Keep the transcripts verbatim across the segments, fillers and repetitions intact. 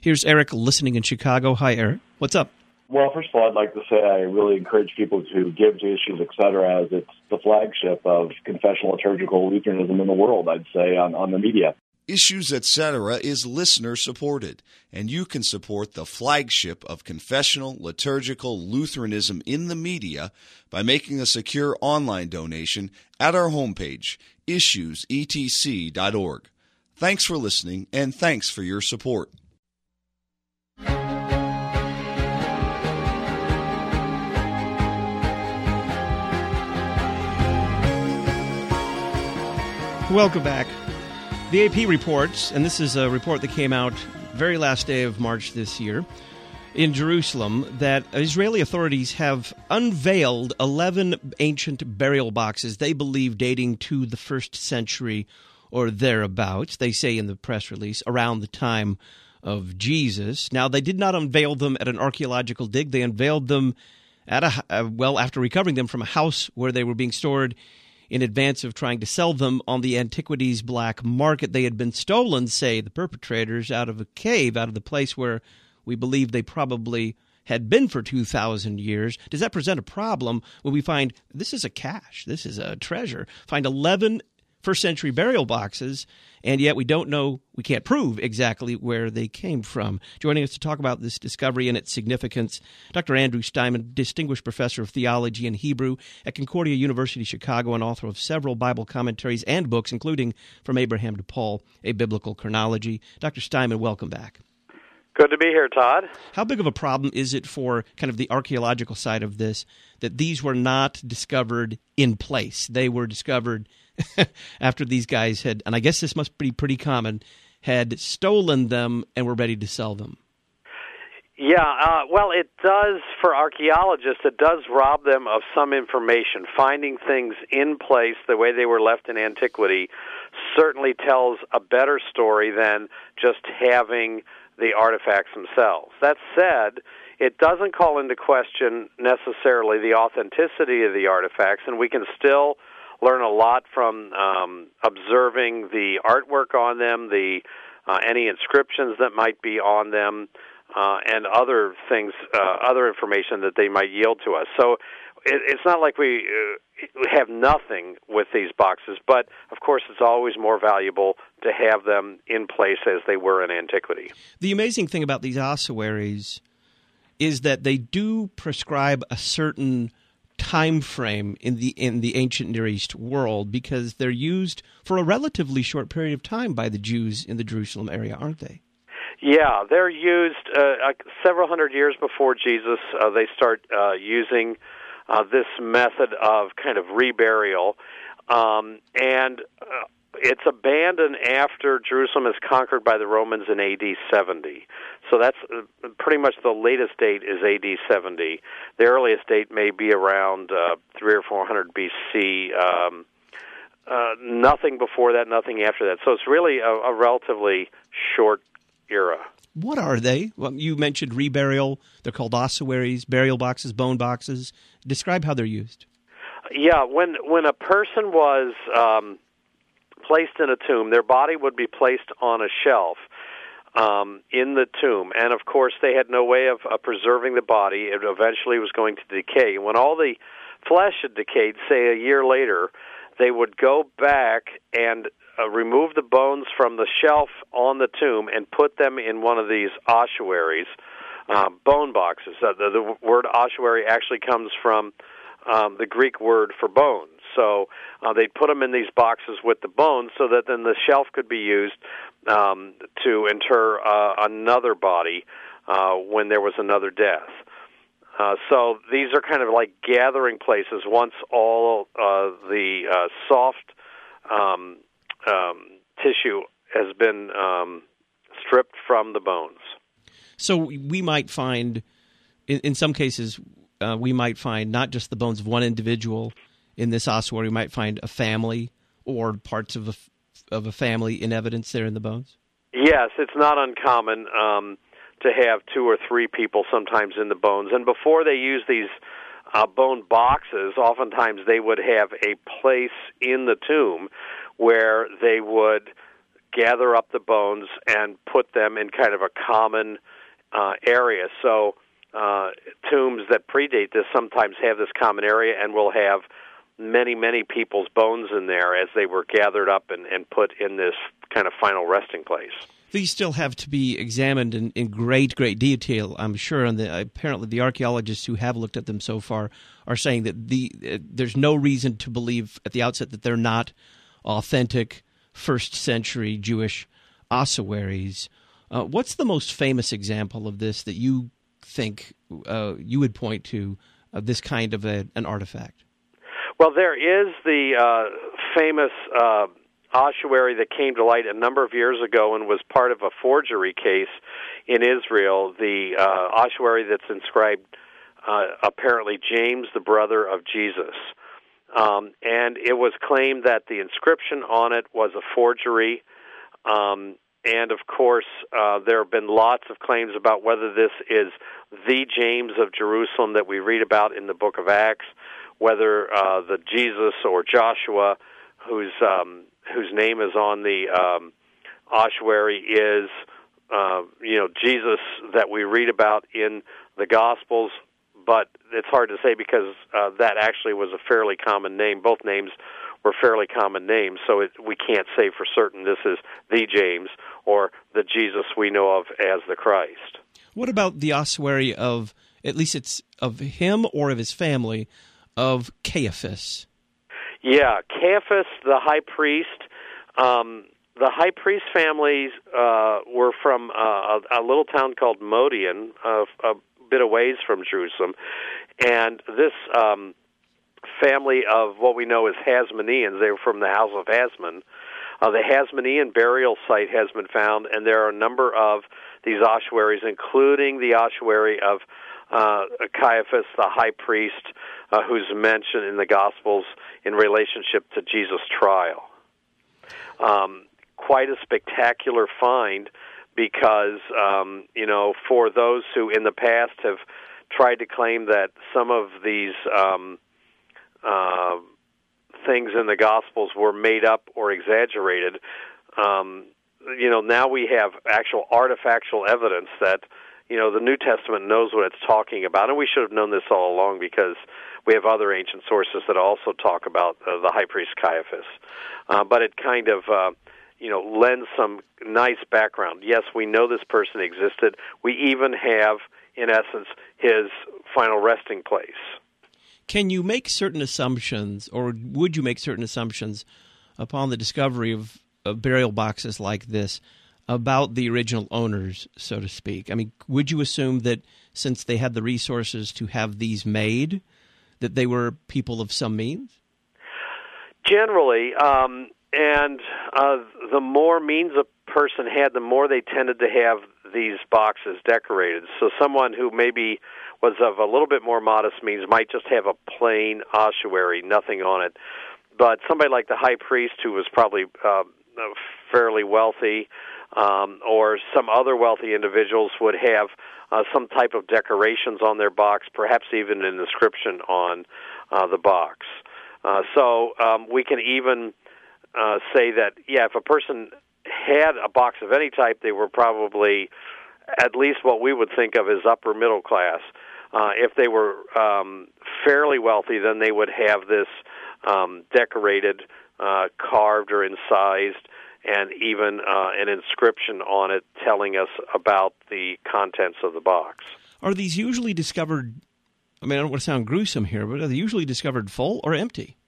Here's Eric listening in Chicago. Hi, Eric. What's up? Well, first of all, I'd like to say I really encourage people to give to Issues, et cetera, as it's the flagship of confessional liturgical Lutheranism in the world, I'd say, on, on the media. Issues, et cetera is listener-supported, and you can support the flagship of confessional liturgical Lutheranism in the media by making a secure online donation at our homepage, issues e t c dot org. Thanks for listening, and thanks for your support. Welcome back. The A P reports, and this is a report that came out very last day of March this year, in Jerusalem, that Israeli authorities have unveiled eleven ancient burial boxes they believe dating to the first century or thereabouts. They say in the press release, around the time of Jesus. Now, they did not unveil them at an archaeological dig. They unveiled them at a uh, well after recovering them from a house where they were being stored in advance of trying to sell them on the antiquities black market. They had been stolen, say the perpetrators, out of a cave, out of the place where we believe they probably had been for two thousand years. Does that present a problem when we find this is a cache, this is a treasure, find eleven first-century burial boxes, and yet we don't know, we can't prove exactly where they came from? Joining us to talk about this discovery and its significance, Doctor Andrew Steinman, Distinguished Professor of Theology and Hebrew at Concordia University, Chicago, and author of several Bible commentaries and books, including From Abraham to Paul, A Biblical Chronology. Doctor Steinman, welcome back. Good to be here, Todd. How big of a problem is it for kind of the archaeological side of this that these were not discovered in place? They were discovered after these guys had, and I guess this must be pretty common, had stolen them and were ready to sell them. Yeah, uh, well, it does, for archaeologists, it does rob them of some information. Finding things in place the way they were left in antiquity certainly tells a better story than just having the artifacts themselves. That said, it doesn't call into question necessarily the authenticity of the artifacts, and we can still learn a lot from um, observing the artwork on them, the uh, any inscriptions that might be on them, uh, and other things, uh, other information that they might yield to us. So it, it's not like we uh, have nothing with these boxes, but of course it's always more valuable to have them in place as they were in antiquity. The amazing thing about these ossuaries is that they do prescribe a certain time frame in the in the ancient Near East world, because they're used for a relatively short period of time by the Jews in the Jerusalem area, aren't they? Yeah, they're used uh, several hundred years before Jesus. Uh, they start uh, using uh, this method of kind of reburial, um, and uh, it's abandoned after Jerusalem is conquered by the Romans in A D seventy. So that's uh, pretty much the latest date is A D seventy. The earliest date may be around uh, three or four hundred B C. Um, uh, nothing before that, nothing after that. So it's really a, a relatively short era. What are they? Well, you mentioned reburial. They're called ossuaries, burial boxes, bone boxes. Describe how they're used. Yeah, when when a person was um, placed in a tomb, their body would be placed on a shelf um, in the tomb, and of course they had no way of uh, preserving the body. It eventually was going to decay. When all the flesh had decayed, say a year later, they would go back and uh, remove the bones from the shelf on the tomb and put them in one of these ossuaries, uh, bone boxes. Uh, the, the word ossuary actually comes from um, the Greek word for bones. So uh, they'd put them in these boxes with the bones so that then the shelf could be used um, to inter uh, another body uh, when there was another death. Uh, so these are kind of like gathering places once all uh, the uh, soft um, um, tissue has been um, stripped from the bones. So we might find, in, in some cases, uh, we might find not just the bones of one individual in this ossuary. We might find a family or parts of a, of a family in evidence there in the bones? Yes, it's not uncommon um, to have two or three people sometimes in the bones. And before they use these uh, bone boxes, oftentimes they would have a place in the tomb where they would gather up the bones and put them in kind of a common uh, area. So uh, tombs that predate this sometimes have this common area and will have many, many people's bones in there as they were gathered up and, and put in this kind of final resting place. These still have to be examined in, in great, great detail, I'm sure. And the, apparently the archaeologists who have looked at them so far are saying that the uh, there's no reason to believe at the outset that they're not authentic first-century Jewish ossuaries. Uh, what's the most famous example of this that you think uh, you would point to of this kind of a, an artifact? Well, there is the uh, famous uh, ossuary that came to light a number of years ago and was part of a forgery case in Israel, the uh, ossuary that's inscribed uh, apparently James, the brother of Jesus. Um, and it was claimed that the inscription on it was a forgery. Um, and, of course, uh, there have been lots of claims about whether this is the James of Jerusalem that we read about in the book of Acts, whether uh, the Jesus or Joshua, whose um, whose name is on the um, ossuary, is uh, you know Jesus that we read about in the Gospels. But it's hard to say because uh, that actually was a fairly common name. Both names were fairly common names, so it, we can't say for certain this is the James or the Jesus we know of as the Christ. What about the ossuary of, at least it's of him or of his family, of Caiaphas? Yeah, Caiaphas, the high priest. Um, the high priest families uh, were from uh, a, a little town called Modian, uh, a bit of ways from Jerusalem, and this um, family of what we know as Hasmoneans, they were from the house of Hasmon. Uh, the Hasmonean burial site has been found, and there are a number of these ossuaries, including the ossuary of uh, Caiaphas, the high priest, uh, who's mentioned in the Gospels in relationship to Jesus' trial. Um, quite a spectacular find, because, um, you know, for those who in the past have tried to claim that some of these um, uh, things in the Gospels were made up or exaggerated, um, you know, now we have actual artifactual evidence that, you know, the New Testament knows what it's talking about, and we should have known this all along because we have other ancient sources that also talk about uh, the high priest Caiaphas. Uh, but it kind of... Uh, you know, lends some nice background. Yes, we know this person existed. We even have, in essence, his final resting place. Can you make certain assumptions, or would you make certain assumptions upon the discovery of, of burial boxes like this about the original owners, so to speak? I mean, would you assume that since they had the resources to have these made, that they were people of some means? Generally, um, and uh, the more means a person had, the more they tended to have these boxes decorated. So someone who maybe was of a little bit more modest means might just have a plain ossuary, nothing on it. But somebody like the high priest, who was probably uh, fairly wealthy, um, or some other wealthy individuals would have uh, some type of decorations on their box, perhaps even an inscription on uh, the box. Uh, so um, we can even uh, say that, yeah, if a person had a box of any type, they were probably at least what we would think of as upper middle class. Uh, if they were um, fairly wealthy, then they would have this um, decorated, uh, carved or incised, and even uh, an inscription on it telling us about the contents of the box. Are these usually discovered, I mean, I don't want to sound gruesome here, but are they usually discovered full or empty?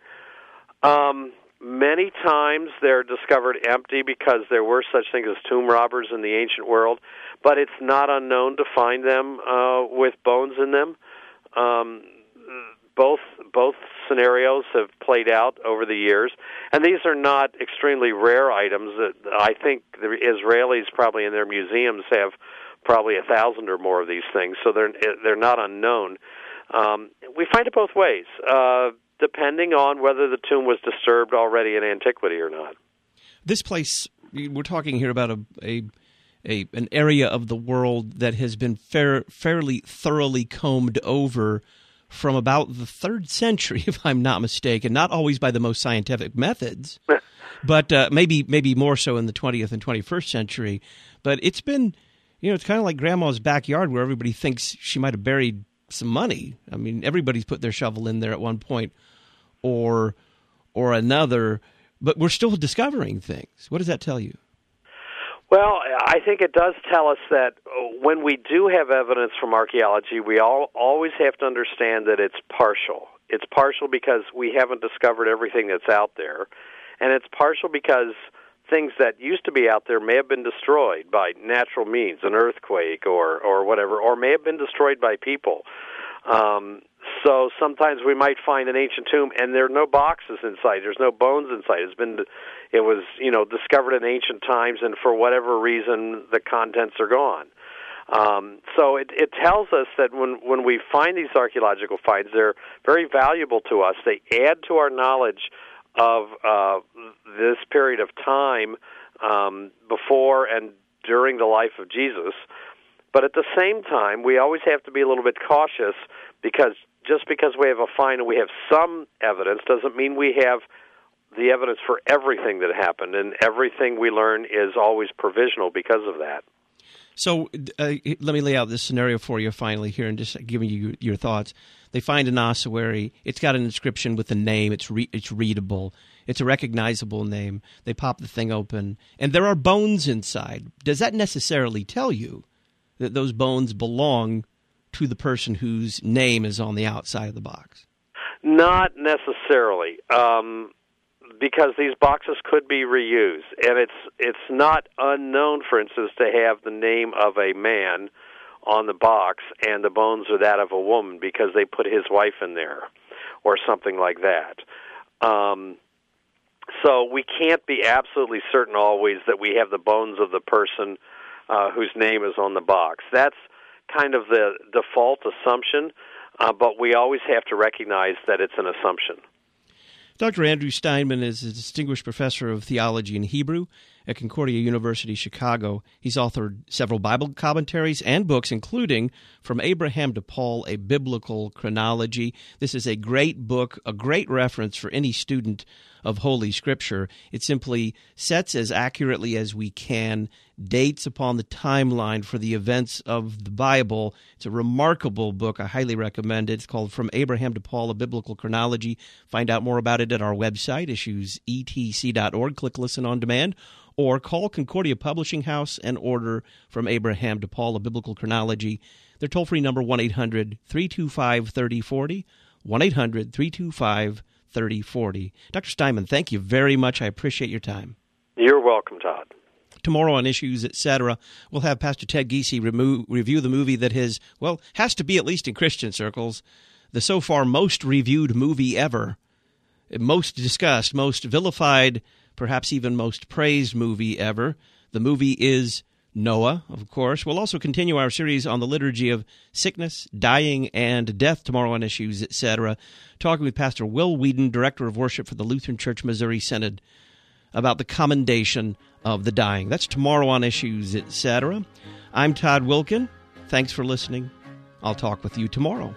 Um, many times they're discovered empty because there were such things as tomb robbers in the ancient world, but it's not unknown to find them uh, with bones in them. Um, both both scenarios have played out over the years, and these are not extremely rare items. I think the Israelis probably in their museums have probably a thousand or more of these things, so they're they're not unknown. Um, we find it both ways, uh, depending on whether the tomb was disturbed already in antiquity or not. This place, we're talking here about a, a, a an area of the world that has been fair, fairly thoroughly combed over from about the third century, if I'm not mistaken, not always by the most scientific methods, but uh, maybe maybe more so in the twentieth and twenty-first century. But it's been, you know, it's kind of like Grandma's backyard where everybody thinks she might have buried some money. I mean, everybody's put their shovel in there at one point or or another, but we're still discovering things. What does that tell you? Well, I think it does tell us that when we do have evidence from archaeology, we all, always have to understand that it's partial. It's partial because we haven't discovered everything that's out there, and it's partial because things that used to be out there may have been destroyed by natural means, an earthquake or, or whatever, or may have been destroyed by people. Um, so sometimes we might find an ancient tomb, and there are no boxes inside. There's no bones inside. It's been, it was, you know, discovered in ancient times, and for whatever reason, the contents are gone. Um, so it, it tells us that when, when we find these archaeological finds, they're very valuable to us. They add to our knowledge of uh, this period of time um, before and during the life of Jesus. But at the same time, we always have to be a little bit cautious, because just because we have a find and we have some evidence doesn't mean we have the evidence for everything that happened, and everything we learn is always provisional because of that. So uh, let me lay out this scenario for you finally here and just giving you your thoughts. They find an ossuary. It's got an inscription with a name. It's re- it's readable. It's a recognizable name. They pop the thing open, and there are bones inside. Does that necessarily tell you that those bones belong to the person whose name is on the outside of the box? Not necessarily. Um Because these boxes could be reused, and it's it's not unknown, for instance, to have the name of a man on the box and the bones are that of a woman because they put his wife in there, or something like that. Um, so we can't be absolutely certain always that we have the bones of the person uh, whose name is on the box. That's kind of the default assumption, uh, but we always have to recognize that it's an assumption. Doctor Andrew Steinman is a distinguished professor of theology and Hebrew at Concordia University, Chicago. He's authored several Bible commentaries and books, including From Abraham to Paul, A Biblical Chronology. This is a great book, a great reference for any student of Holy Scripture. It simply sets as accurately as we can dates upon the timeline for the events of the Bible. It's a remarkable book. I highly recommend it. It's called From Abraham to Paul, A Biblical Chronology. Find out more about it at our website, issues e t c dot org. Click Listen on Demand, or call Concordia Publishing House and order From Abraham to Paul, A Biblical Chronology. Their toll-free number, one eight hundred three two five three oh four oh, one eight hundred three two five three oh four oh. Doctor Steinman, thank you very much. I appreciate your time. You're welcome, Todd. Tomorrow on Issues, et cetera, we'll have Pastor Ted Giese remo- review the movie that has, well, has to be, at least in Christian circles, the so far most reviewed movie ever, most discussed, most vilified, perhaps even most praised movie ever. The movie is Noah, of course. We'll also continue our series on the liturgy of sickness, dying, and death tomorrow on Issues, et cetera, talking with Pastor Will Whedon, Director of Worship for the Lutheran Church Missouri Synod, about the commendation of the dying. That's tomorrow on Issues, et cetera. I'm Todd Wilkin. Thanks for listening. I'll talk with you tomorrow.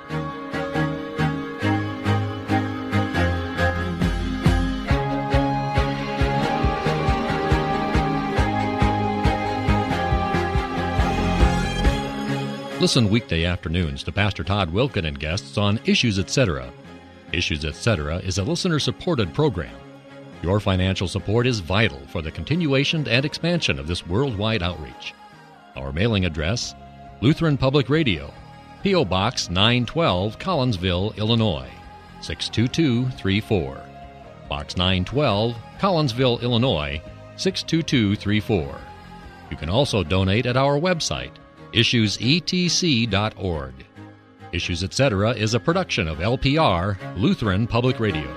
Listen weekday afternoons to Pastor Todd Wilkin and guests on Issues, et cetera. Issues, et cetera is a listener-supported program. Your financial support is vital for the continuation and expansion of this worldwide outreach. Our mailing address, Lutheran Public Radio, P O. Box nine twelve, Collinsville, Illinois, six two two three four. Box nine twelve, Collinsville, Illinois, six two two three four. You can also donate at our website, issues e t c dot org. Issues, et cetera is a production of L P R, Lutheran Public Radio.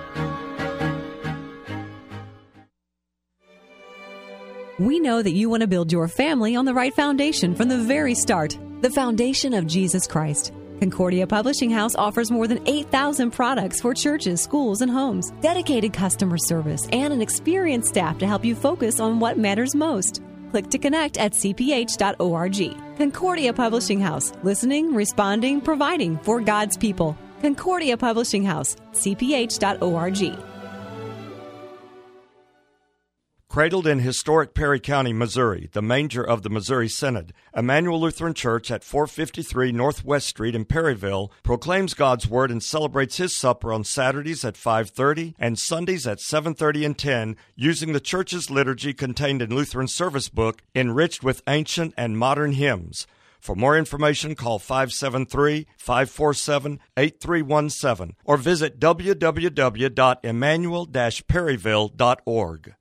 We know that you want to build your family on the right foundation from the very start, the foundation of Jesus Christ. Concordia Publishing House offers more than eight thousand products for churches, schools, and homes, dedicated customer service, and an experienced staff to help you focus on what matters most. Click to connect at c p h dot org. Concordia Publishing House, listening, responding, providing for God's people. Concordia Publishing House, c p h dot org. Cradled in historic Perry County, Missouri, the manger of the Missouri Synod, Emmanuel Lutheran Church at four fifty-three Northwest Street in Perryville proclaims God's Word and celebrates His supper on Saturdays at five thirty and Sundays at seven thirty and ten using the church's liturgy contained in Lutheran Service Book, enriched with ancient and modern hymns. For more information, call five seven three, five four seven, eight three one seven or visit w w w dot emmanuel dash perryville dot org.